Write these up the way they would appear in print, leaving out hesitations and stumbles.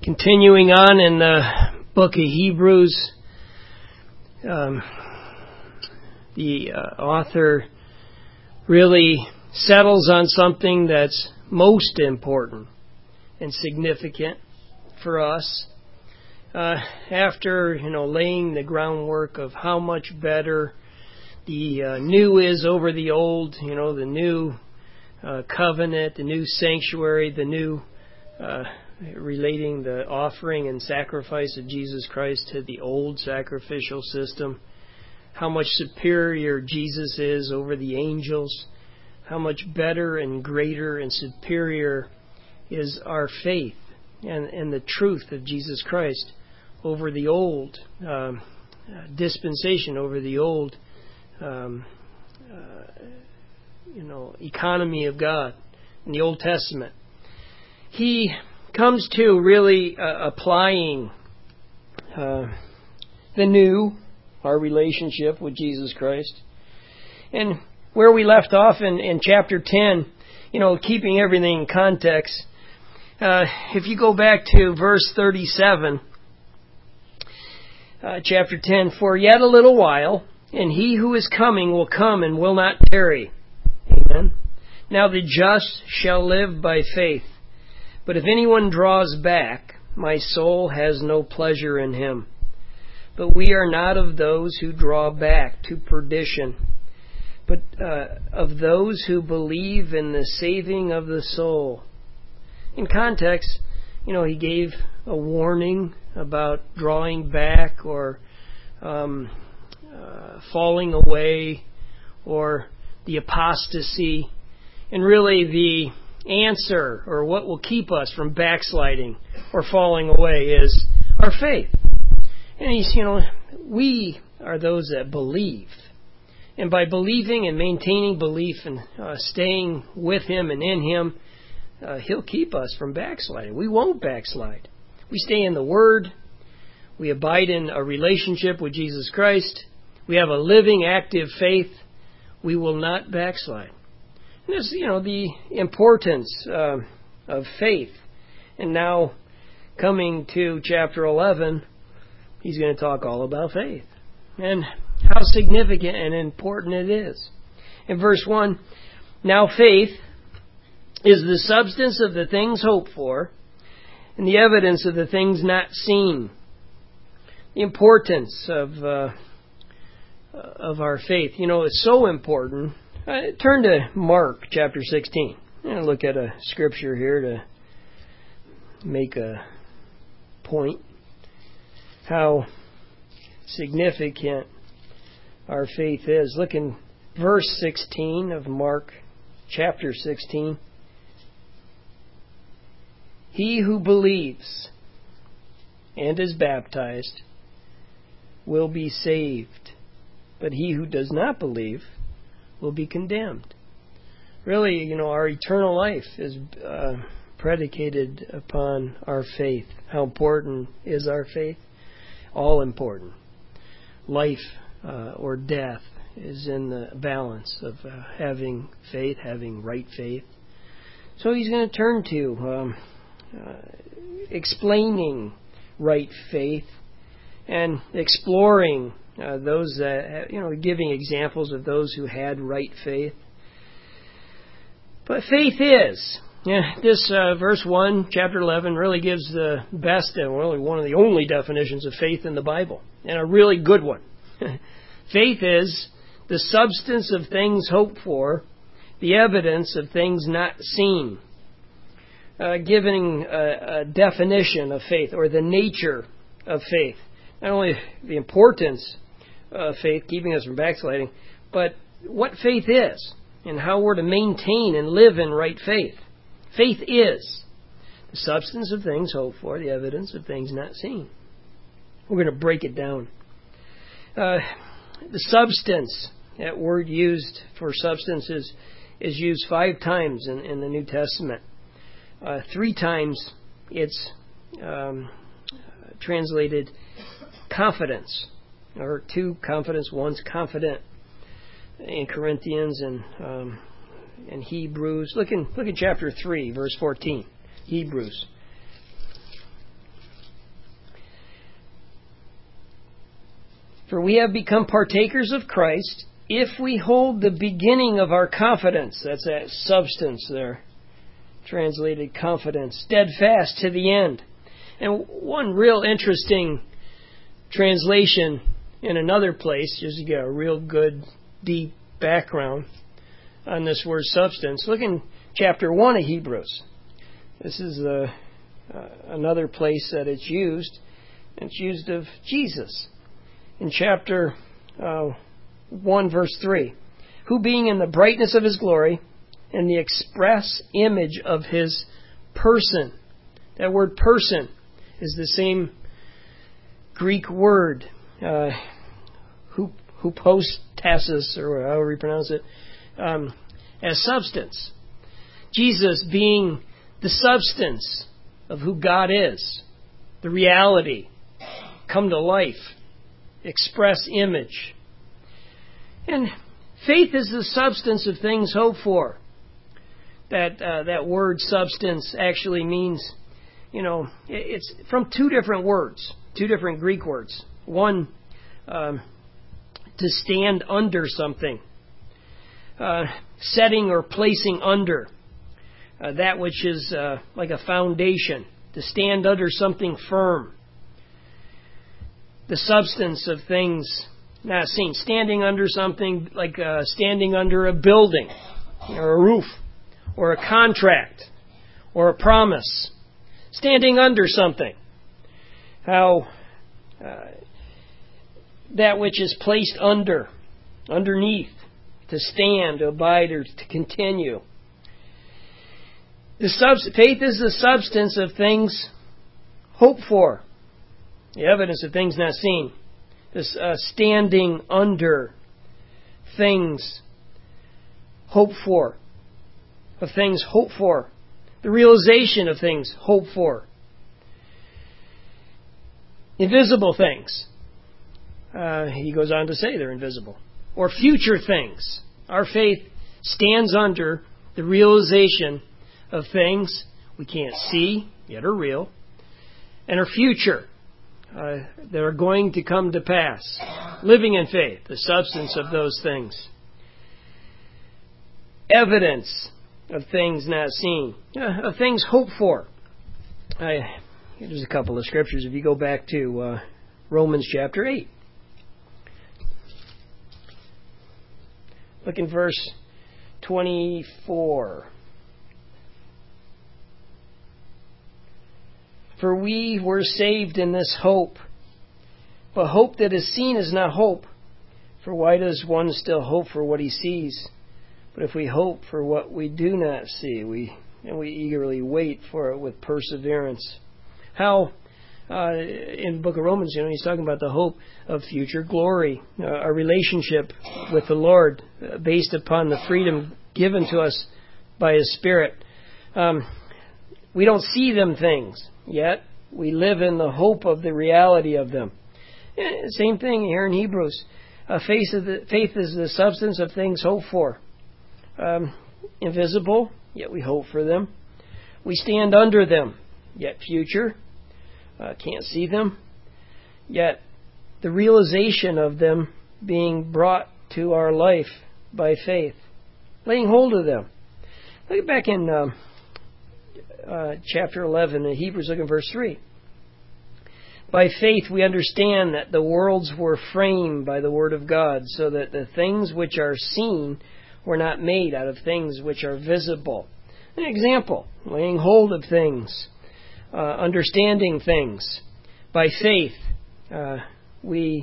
Continuing on in the book of Hebrews, the author really settles on something that's most important and significant for us. After laying the groundwork of how much better the new is over the old, the new covenant, the new sanctuary, the new relating the offering and sacrifice of Jesus Christ to the old sacrificial system, how much superior Jesus is over the angels, how much better and greater and superior is our faith and the truth of Jesus Christ over the old dispensation, over the old economy of God in the Old Testament. He comes to really applying the new, our relationship with Jesus Christ. And where we left off in chapter 10, keeping everything in context, if you go back to verse 37, chapter 10, "For yet a little while, and he who is coming will come and will not tarry." Amen. "Now the just shall live by faith. But if anyone draws back, my soul has no pleasure in him. But we are not of those who draw back to perdition, but of those who believe in the saving of the soul." In context, he gave a warning about drawing back or falling away or the apostasy. And really the answer, or what will keep us from backsliding or falling away, is our faith. And he's, we are those that believe. And by believing and maintaining belief and staying with Him and in Him, He'll keep us from backsliding. We won't backslide. We stay in the Word. We abide in a relationship with Jesus Christ. We have a living, active faith. We will not backslide. And this, the importance of faith. And now, coming to chapter 11, he's going to talk all about faith and how significant and important it is. In verse 1, "Now faith is the substance of the things hoped for and the evidence of the things not seen." The importance of our faith. It's so important. Turn to Mark chapter 16. I'm going to look at a scripture here to make a point. How significant our faith is. Look in verse 16 of Mark chapter 16. "He who believes and is baptized will be saved, but he who does not believe will be condemned." Really, our eternal life is predicated upon our faith. How important is our faith? All important. Life or death is in the balance of having faith, having right faith. So he's going to turn to explaining right faith and exploring those that, giving examples of those who had right faith. But faith is, this verse 1, chapter 11, really gives the best and really one of the only definitions of faith in the Bible, and a really good one. Faith is the substance of things hoped for, the evidence of things not seen. Giving a definition of faith, or the nature of faith. Not only the importance of faith, keeping us from backsliding, but what faith is and how we're to maintain and live in right faith. Faith is the substance of things hoped for, the evidence of things not seen. We're going to break it down. The substance, that word used for substance is used 5 times in the New Testament. 3 times it's translated confidence, or 2 confidence, 1's confident, in Corinthians and Hebrews. Look in chapter 3, verse 14, Hebrews. For we have become partakers of Christ if we hold the beginning of our confidence, that's that substance there, translated confidence, steadfast to the end. And one real interesting translation in another place, just to get a real good, deep background on this word substance. Look in chapter 1 of Hebrews. This is another place that it's used. It's used of Jesus. In chapter 1, verse 3, who being in the brightness of his glory and the express image of his person. That word person is the same Greek word, hypostasis, or however you pronounce it, as substance. Jesus being the substance of who God is, the reality, come to life, express image. And faith is the substance of things hoped for. That word substance actually means, it's from two different words, two different Greek words. One, to stand under something, setting or placing under, that which is like a foundation, to stand under something firm. The substance of things not seen, standing under something like standing under a building or a roof or a contract or a promise. Standing under something. How that which is placed underneath, to stand, to abide, or to continue. Faith is the substance of things hoped for, the evidence of things not seen. This standing under things hoped for, of things hoped for, the realization of things hoped for, invisible things. He goes on to say they're invisible, or future things. Our faith stands under the realization of things we can't see yet are real, and are future, that are going to come to pass. Living in faith, the substance of those things. Evidence of things not seen, of things hoped for. Here's a couple of scriptures. If you go back to Romans chapter 8. Look in verse 24. For we were saved in this hope. But hope that is seen is not hope. For why does one still hope for what he sees? But if we hope for what we do not see, we eagerly wait for it with perseverance. How, in the book of Romans, he's talking about the hope of future glory, a relationship with the Lord based upon the freedom given to us by His Spirit. We don't see them things. Yet, we live in the hope of the reality of them. Same thing here in Hebrews. Faith is the substance of things hoped for. Invisible, yet we hope for them. We stand under them, yet future. Can't see them. Yet the realization of them being brought to our life by faith. Laying hold of them. Look back in chapter 11 in Hebrews, look at verse 3. By faith we understand that the worlds were framed by the word of God, so that the things which are seen were not made out of things which are visible. An example, laying hold of things, understanding things. By faith we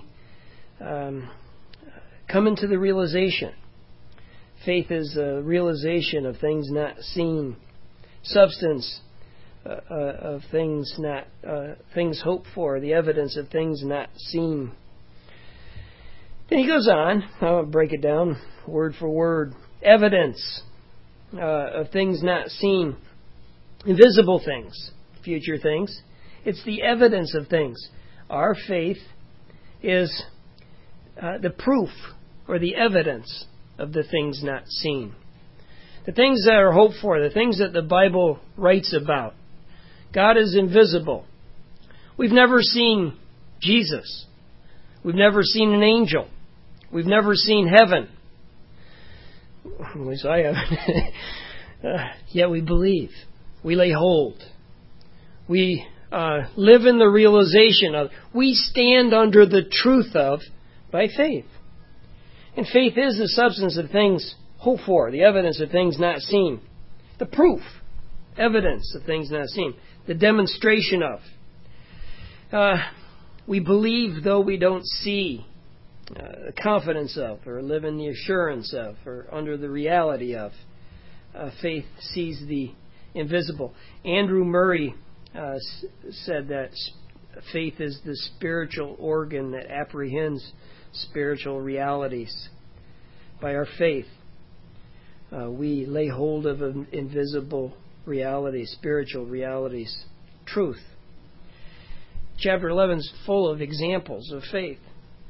come into the realization. Faith is a realization of things not seen. Substance of things things hoped for, the evidence of things not seen. Then he goes on. I'll break it down word for word. Evidence of things not seen, invisible things, future things. It's the evidence of things. Our faith is the proof or the evidence of the things not seen. The things that are hoped for, the things that the Bible writes about. God is invisible. We've never seen Jesus. We've never seen an angel. We've never seen heaven. At least I haven't. Yet we believe. We lay hold. We live in the realization of, we stand under the truth of, by faith. And faith is the substance of things hoped for, the evidence of things not seen. The proof, evidence of things not seen. The demonstration of. We believe though we don't see. The confidence of, or live in the assurance of, or under the reality of. Faith sees the invisible. Andrew Murray said that faith is the spiritual organ that apprehends spiritual realities. By our faith, we lay hold of invisible realities, spiritual realities, truth. Chapter 11 is full of examples of faith.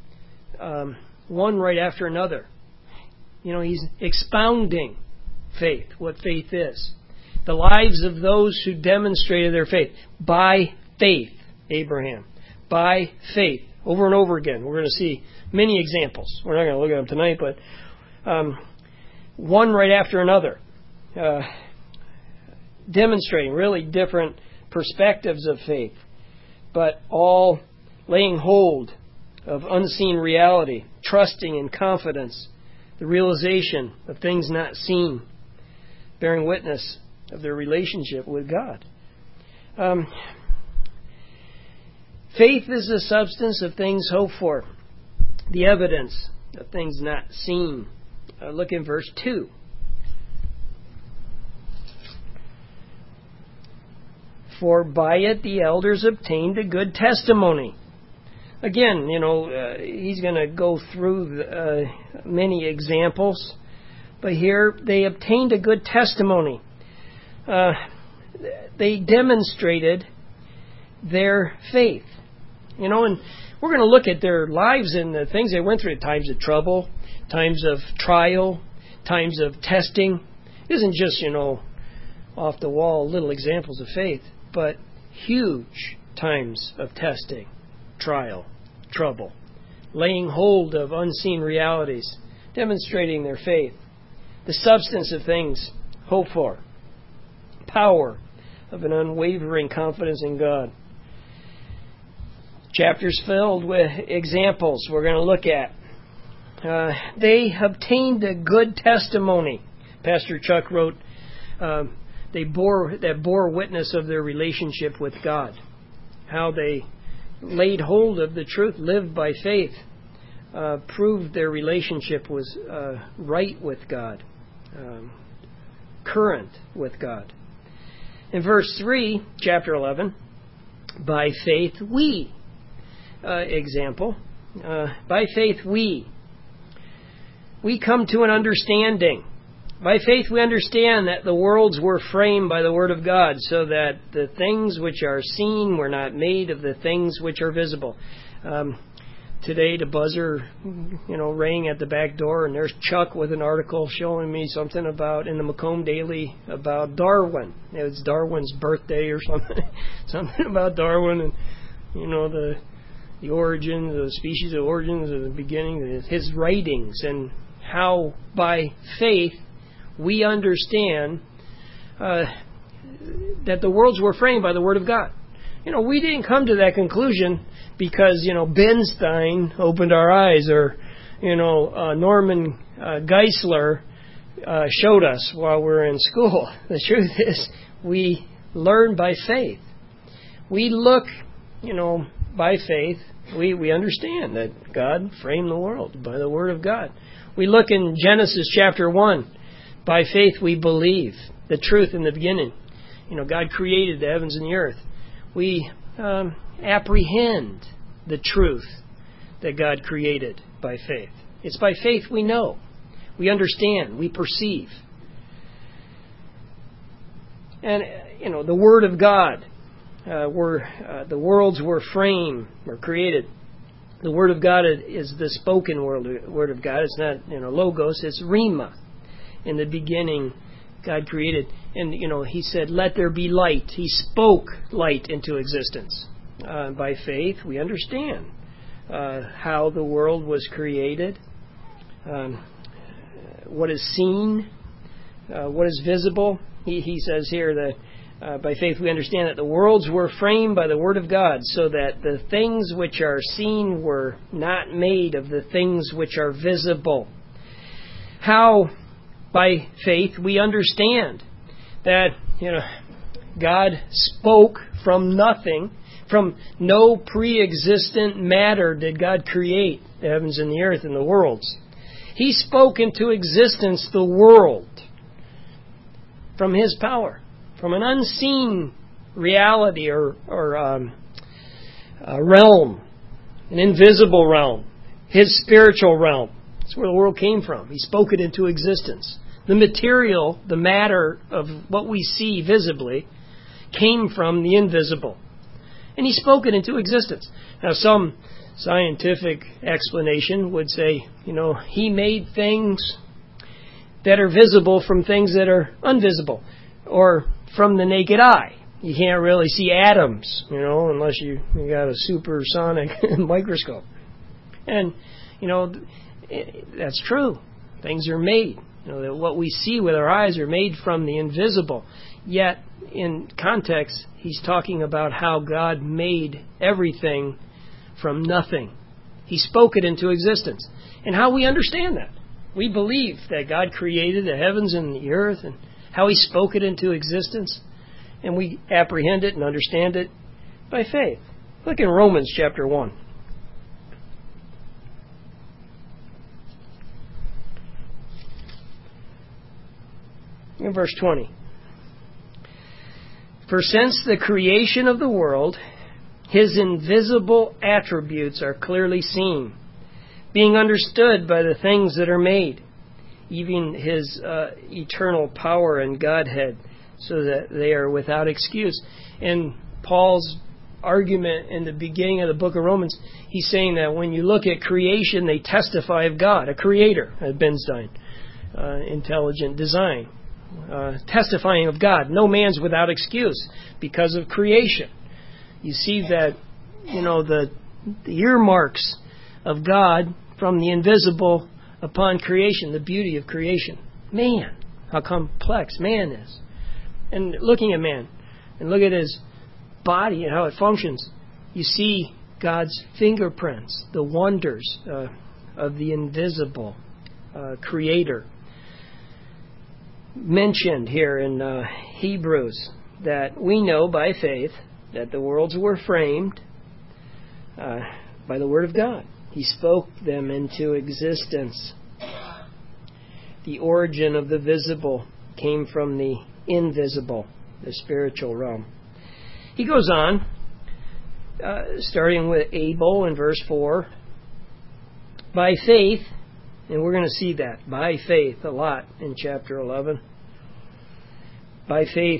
One right after another. He's expounding faith, what faith is. The lives of those who demonstrated their faith. By faith, Abraham. By faith. Over and over again. We're going to see many examples. We're not going to look at them tonight, but one right after another. Demonstrating really different perspectives of faith, but all laying hold of unseen reality, trusting in confidence, the realization of things not seen, bearing witness of their relationship with God. Faith is the substance of things hoped for, the evidence of things not seen. Look in verse 2. For by it the elders obtained a good testimony. Again, he's going to go through many examples. But here, they obtained a good testimony. They demonstrated their faith. And we're going to look at their lives and the things they went through at times of trouble, times of trial, times of testing. It isn't just, off the wall little examples of faith, but huge times of testing, trial, trouble, laying hold of unseen realities, demonstrating their faith, the substance of things hoped for, power of an unwavering confidence in God. Chapters filled with examples we're going to look at. They obtained a good testimony. Pastor Chuck wrote, they bore witness of their relationship with God. How they laid hold of the truth, lived by faith, proved their relationship was right with God, current with God. In verse 3, chapter 11, by faith we, example, by faith we come to an understanding. By faith we understand that the worlds were framed by the Word of God, so that the things which are seen were not made of the things which are visible. Today the buzzer, rang at the back door, and there's Chuck with an article showing me something about, in the Macomb Daily, about Darwin. It was Darwin's birthday or something. Something about Darwin and, the origins, the species of origins of the beginning, his writings, and how by faith we understand that the worlds were framed by the Word of God. We didn't come to that conclusion because, Benstein opened our eyes, or, Norman Geisler showed us while we were in school. The truth is, we learn by faith. We look, by faith. We understand that God framed the world by the Word of God. We look in Genesis chapter 1. By faith we believe the truth in the beginning. God created the heavens and the earth. We apprehend the truth that God created by faith. It's by faith we know. We understand. We perceive. And, the Word of God, the worlds were framed or created. The Word of God is the spoken Word of God. It's not, logos. It's rhema. In the beginning, God created. And, He said, let there be light. He spoke light into existence. By faith, we understand how the world was created, what is seen, what is visible. He says here that by faith we understand that the worlds were framed by the Word of God, so that the things which are seen were not made of the things which are visible. How, by faith, we understand that, God spoke from nothing. From no pre-existent matter did God create the heavens and the earth and the worlds. He spoke into existence the world from His power, from an unseen reality or realm, an invisible realm, His spiritual realm. That's where the world came from. He spoke it into existence. The material, the matter of what we see visibly, came from the invisible. And He spoke it into existence. Now, some scientific explanation would say, He made things that are visible from things that are invisible, or from the naked eye. You can't really see atoms, unless you got a supersonic microscope. And, that's true. Things are made. That what we see with our eyes are made from the invisible. Yet, in context, he's talking about how God made everything from nothing. He spoke it into existence. And how we understand that. We believe that God created the heavens and the earth, and how He spoke it into existence. And we apprehend it and understand it by faith. Look in Romans chapter 1. In verse 20. For since the creation of the world, His invisible attributes are clearly seen, being understood by the things that are made, even His eternal power and Godhead, so that they are without excuse. In Paul's argument in the beginning of the book of Romans, he's saying that when you look at creation, they testify of God, a creator, Benstein, intelligent design. Testifying of God. No man's without excuse because of creation. You see that, the earmarks of God from the invisible upon creation, the beauty of creation. Man, how complex man is. And looking at man, and look at his body and how it functions, you see God's fingerprints, the wonders of the invisible creator. Mentioned here in Hebrews that we know by faith that the worlds were framed by the Word of God. He spoke them into existence. The origin of the visible came from the invisible, the spiritual realm. He goes on, starting with Abel in verse 4. By faith, and we're going to see that, by faith, a lot in chapter 11. By faith,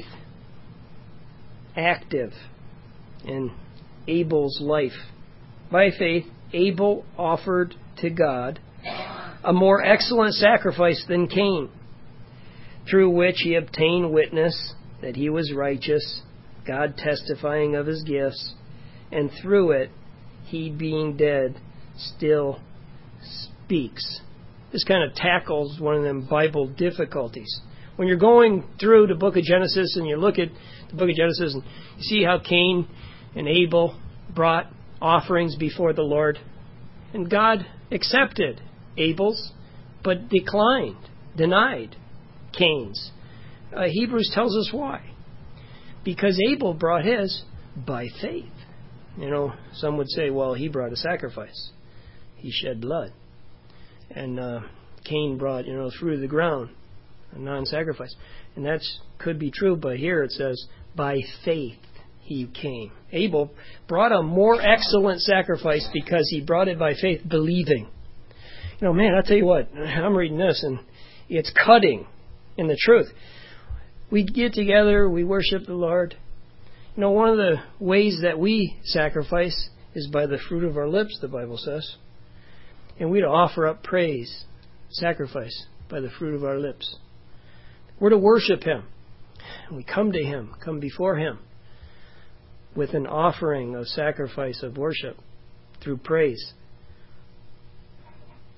active in Abel's life. By faith, Abel offered to God a more excellent sacrifice than Cain, through which he obtained witness that he was righteous, God testifying of his gifts, and through it, he being dead, still speaks. This kind of tackles one of them Bible difficulties. When you're going through the book of Genesis and you look at the book of Genesis and you see how Cain and Abel brought offerings before the Lord, and God accepted Abel's, but denied Cain's. Hebrews tells us why. Because Abel brought his by faith. Some would say, well, he brought a sacrifice. He shed blood. And Cain brought, fruit of the ground, a non-sacrifice. And that could be true, but here it says, by faith he came. Abel brought a more excellent sacrifice because he brought it by faith, believing. Man, I'll tell you what, I'm reading this, and it's cutting in the truth. We get together, we worship the Lord. One of the ways that we sacrifice is by the fruit of our lips, the Bible says. And we're to offer up praise, sacrifice, by the fruit of our lips. We're to worship Him. We come to Him, come before Him, with an offering of sacrifice of worship through praise.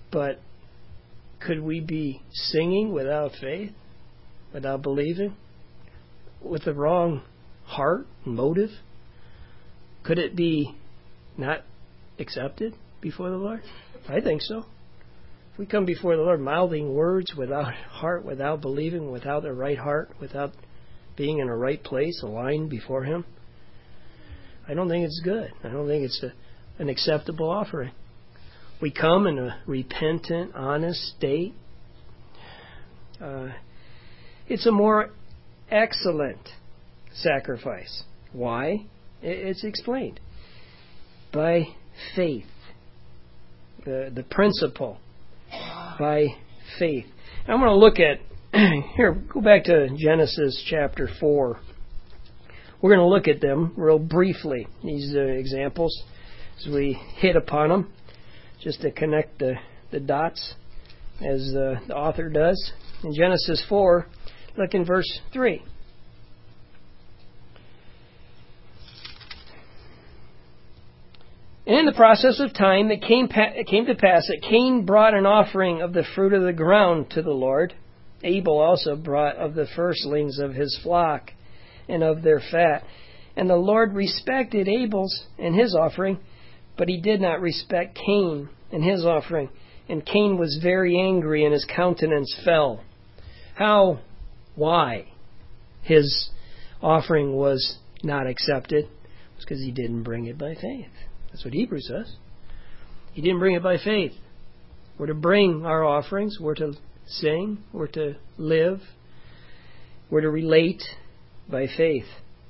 But could we be singing without faith, without believing, with the wrong heart and motive? Could it be not accepted before the Lord? I think so. If we come before the Lord mouthing words without heart, without believing, without the right heart, without being in a right place, aligned before Him, I don't think it's good. I don't think it's an acceptable offering. We come in a repentant, honest state. It's a more excellent sacrifice. Why? It's explained. By faith. The principle. By faith. I'm going to look at, here, go back to Genesis chapter 4. We're going to look at them real briefly, these examples, as we hit upon them, just to connect the dots, as the author does. In Genesis 4, look in verse 3. And in the process of time, it came to pass that Cain brought an offering of the fruit of the ground to the Lord. Abel also brought of the firstlings of his flock and of their fat. And the Lord respected Abel's and his offering, but He did not respect Cain and his offering. And Cain was very angry, and his countenance fell. How? Why? His offering was not accepted. It was because he didn't bring it by faith. That's what Hebrews says. He didn't bring it by faith. We're to bring our offerings. We're to sing. We're to live. We're to relate by faith.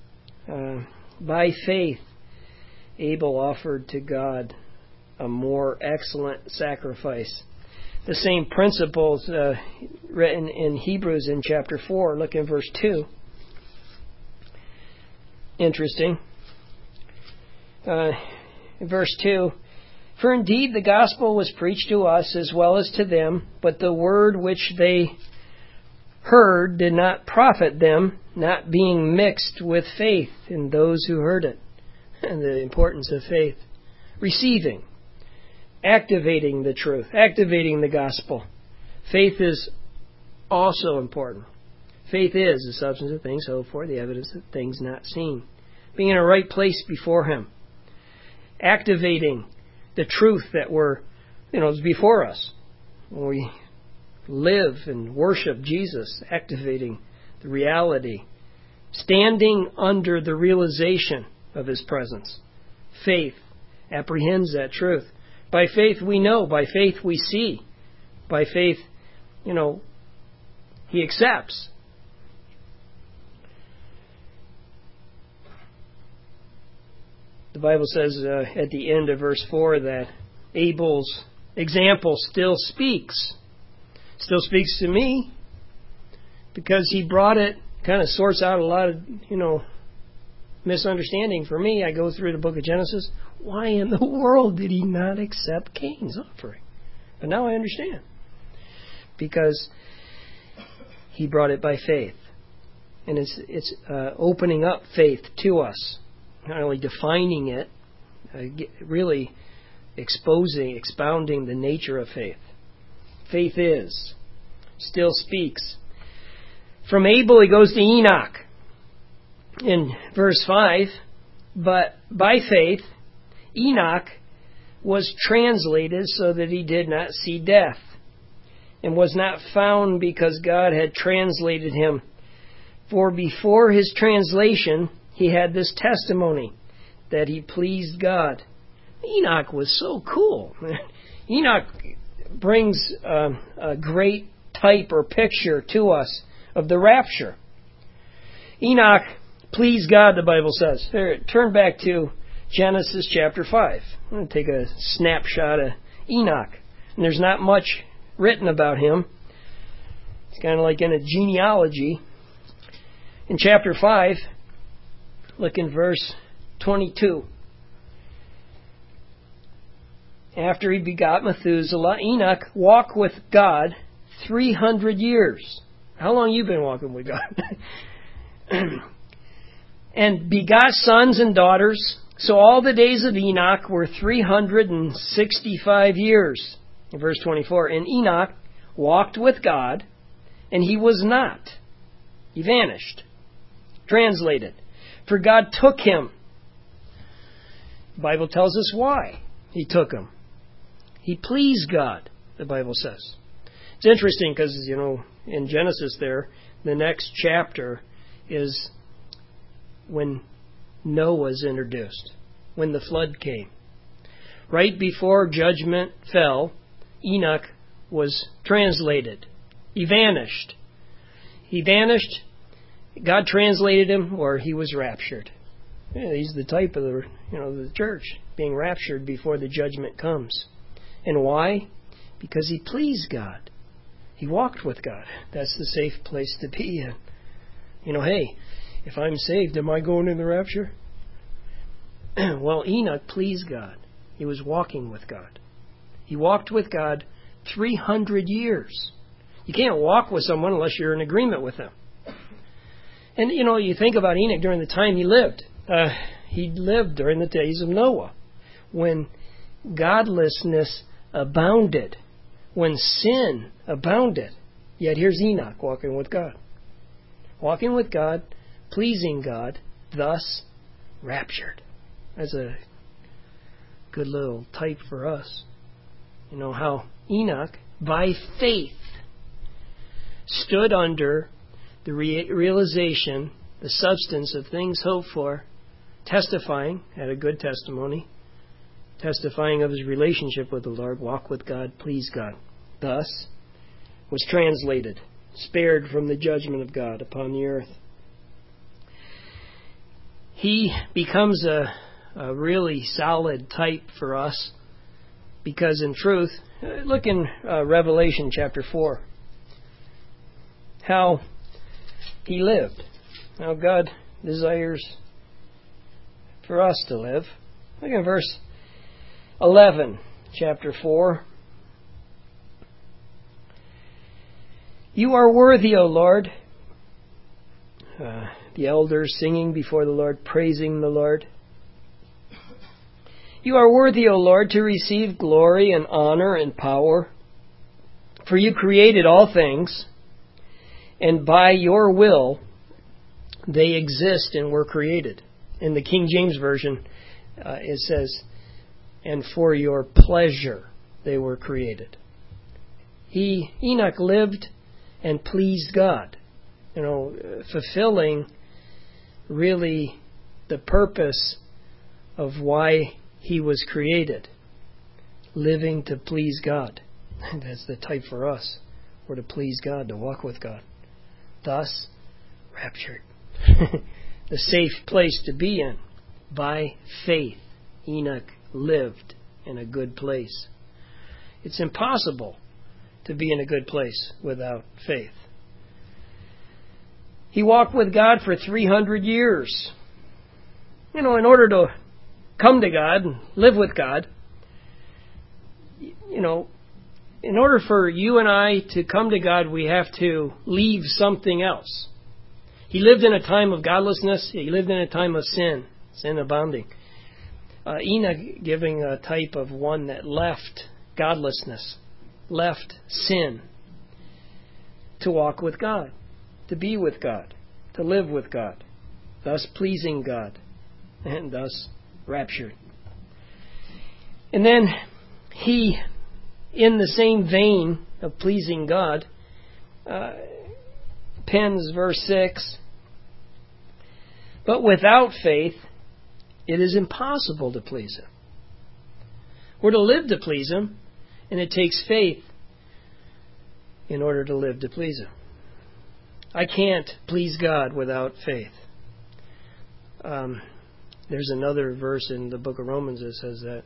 By faith, Abel offered to God a more excellent sacrifice. The same principles written in Hebrews in chapter 4. Look in verse 2. Interesting. In verse 2, for indeed the gospel was preached to us as well as to them, but the word which they heard did not profit them, not being mixed with faith in those who heard it. And the importance of faith. Receiving. Activating the truth. Activating the gospel. Faith is also important. Faith is the substance of things hoped for, the evidence of things not seen. Being in a right place before Him. Activating the truth that is before us. When we live and worship Jesus, activating the reality. Standing under the realization of His presence. Faith apprehends that truth. By faith we know. By faith we see. By faith, He accepts. The Bible says at the end of verse 4 that Abel's example still speaks. Still speaks to me because he brought it, kind of sorts out a lot of, misunderstanding for me. I go through the book of Genesis. Why in the world did he not accept Cain's offering? But now I understand. Because he brought it by faith. And it's opening up faith to us. Not only defining it, really expounding the nature of faith. Faith is, still speaks. From Abel he goes to Enoch. In verse 5, but by faith Enoch was translated so that he did not see death, and was not found because God had translated him. For before his translation he had this testimony, that he pleased God. Enoch was so cool. Enoch brings a great type or picture to us of the rapture. Enoch pleased God, the Bible says. Turn back to Genesis chapter 5. I'm going to take a snapshot of Enoch. And there's not much written about him. It's kind of like in a genealogy. In chapter 5, look in verse 22. After he begot Methuselah, Enoch walked with God 300 years. How long have you been walking with God? And begot sons and daughters. So all the days of Enoch were 365 years. In verse 24, and Enoch walked with God, and he was not. He vanished. Translated, for God took him. The Bible tells us why he took him. He pleased God, the Bible says. It's interesting because, in Genesis there, the next chapter is when Noah is introduced, when the flood came. Right before judgment fell, Enoch was translated. He vanished. He vanished. God translated him, or he was raptured. He's the type of the church being raptured before the judgment comes. And why? Because he pleased God. He walked with God. That's the safe place to be in. Hey, if I'm saved, am I going in the rapture? Well, Enoch pleased God. He was walking with God. He walked with God 300 years. You can't walk with someone unless you're in agreement with them. And, you think about Enoch during the time he lived. He lived during the days of Noah, when godlessness abounded, when sin abounded. Yet here's Enoch walking with God. Walking with God, pleasing God, thus raptured. That's a good little type for us. How Enoch, by faith, stood under the realization, the substance of things hoped for, testifying, had a good testimony, testifying of his relationship with the Lord, walk with God, please God. Thus was translated, spared from the judgment of God upon the earth. He becomes a really solid type for us because in truth, look in Revelation chapter 4, how he lived, how God desires for us to live. Look at verse 11, chapter 4. You are worthy, O Lord. The elders singing before the Lord, praising the Lord. You are worthy, O Lord, to receive glory and honor and power. For you created all things, and by your will they exist and were created. In the King James Version, it says, and for your pleasure they were created. Enoch lived and pleased God, fulfilling really the purpose of why he was created, living to please God. That's the type for us. We're to please God, to walk with God. Thus, raptured. The safe place to be in. By faith, Enoch lived in a good place. It's impossible to be in a good place without faith. He walked with God for 300 years. In order to come to God and live with God, in order for you and I to come to God, we have to leave something else. He lived in a time of godlessness. He lived in a time of sin abounding. Enoch giving a type of one that left godlessness, left sin, to walk with God, to be with God, to live with God, thus pleasing God, and thus raptured. And then he, in the same vein of pleasing God, pens verse 6, but without faith it is impossible to please Him. We're to live to please Him, and it takes faith in order to live to please Him. I can't please God without faith. There's another verse in the book of Romans that says that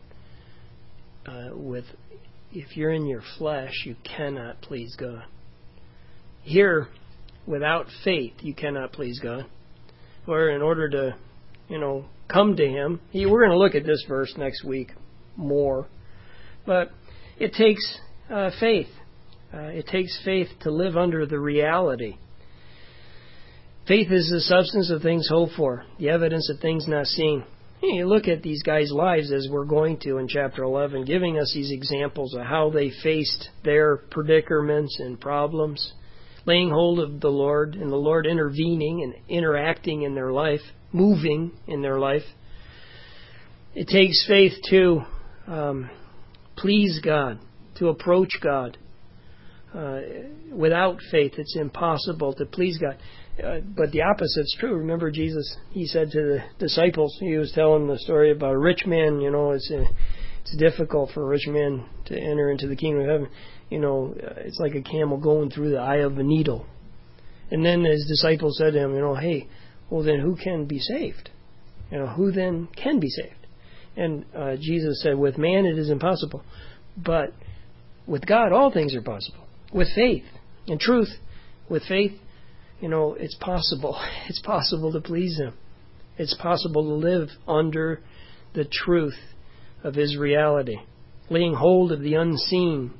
if you're in your flesh, you cannot please God. Here, without faith, you cannot please God. Or in order to, come to Him. We're going to look at this verse next week more. But it takes faith. It takes faith to live under the reality. Faith is the substance of things hoped for, the evidence of things not seen. You look at these guys' lives, as we're going to in chapter 11, giving us these examples of how they faced their predicaments and problems, laying hold of the Lord, and the Lord intervening and interacting in their life, moving in their life. It takes faith to please God, to approach God. Without faith, it's impossible to please God. But the opposite's true. Remember, Jesus, he said to the disciples, he was telling the story about a rich man. It's difficult for a rich man to enter into the kingdom of heaven. It's like a camel going through the eye of a needle. And then his disciples said to him, hey, well then who can be saved? Who then can be saved? And Jesus said, with man it is impossible, but with God all things are possible. With faith and truth, with faith, it's possible. It's possible to please Him. It's possible to live under the truth of His reality, laying hold of the unseen,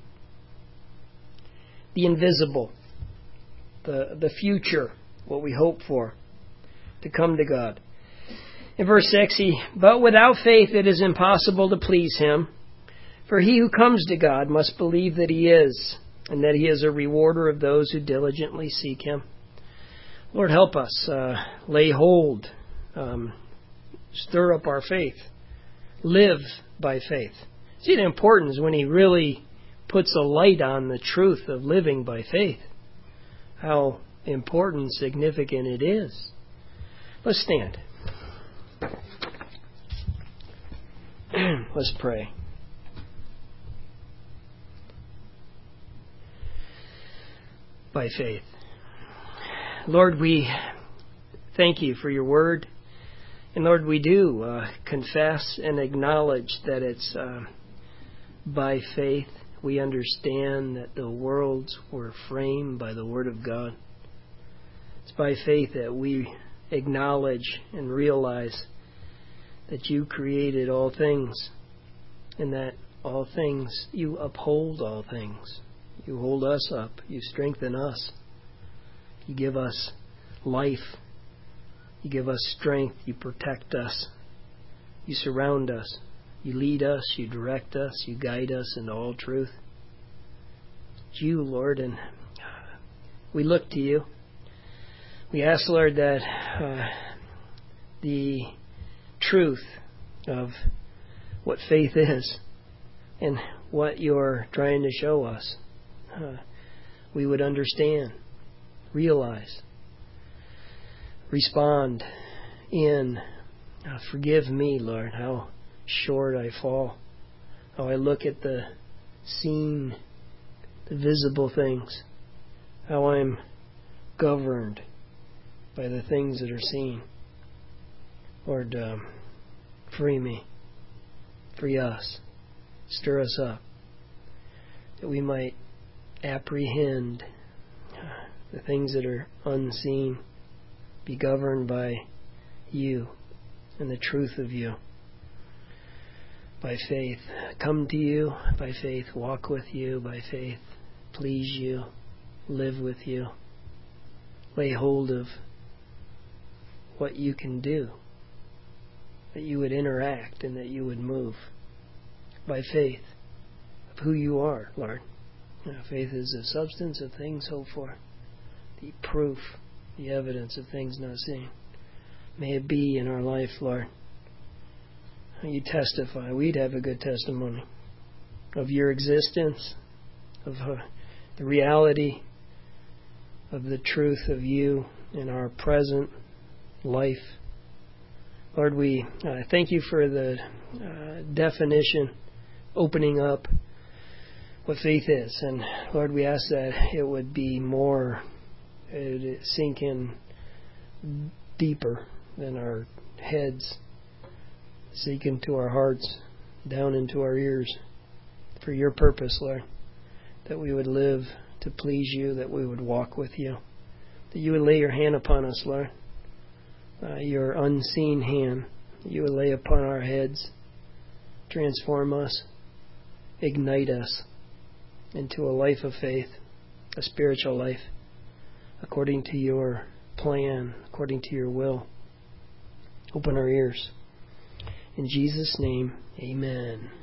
the invisible, the future, what we hope for, to come to God. In verse 6, but without faith it is impossible to please Him, for he who comes to God must believe that He is, and that He is a rewarder of those who diligently seek Him. Lord, help us lay hold, stir up our faith, live by faith. See the importance when He really puts a light on the truth of living by faith, how important, significant it is. Let's stand. Let's pray. By faith. Lord, we thank You for Your word. And Lord, we do confess and acknowledge that it's by faith. We understand that the worlds were framed by the Word of God. It's by faith that we acknowledge and realize that You created all things, and that all things, You uphold all things. You hold us up. You strengthen us. You give us life. You give us strength. You protect us. You surround us. You lead us. You direct us. You guide us into all truth. It's You, Lord, and we look to You. We ask, Lord, that the truth of what faith is and what You're trying to show us, we would understand, realize, respond in. Forgive me, Lord, how short I fall, how I look at the seen, the visible things, how I'm governed by the things that are seen. Lord, free me, free us, stir us up, that we might apprehend the things that are unseen, be governed by You and the truth of You. By faith, come to You. By faith, walk with You. By faith, please You, live with You. Lay hold of what You can do, that You would interact and that You would move. By faith of who You are, Lord. Faith is the substance of things hoped for, the proof, the evidence of things not seen. May it be in our life, Lord. You testify. We'd have a good testimony of Your existence, of the reality of the truth of You in our present life. Lord, we thank You for the definition, opening up what faith is. And Lord, we ask that it would be more, it would sink in deeper than our heads, sink into our hearts, down into our ears, for Your purpose, Lord, that we would live to please You, that we would walk with You, that You would lay Your hand upon us, Lord, Your unseen hand, that You would lay upon our heads, transform us, ignite us into a life of faith, a spiritual life, according to Your plan, according to Your will. Open our ears. In Jesus' name, amen.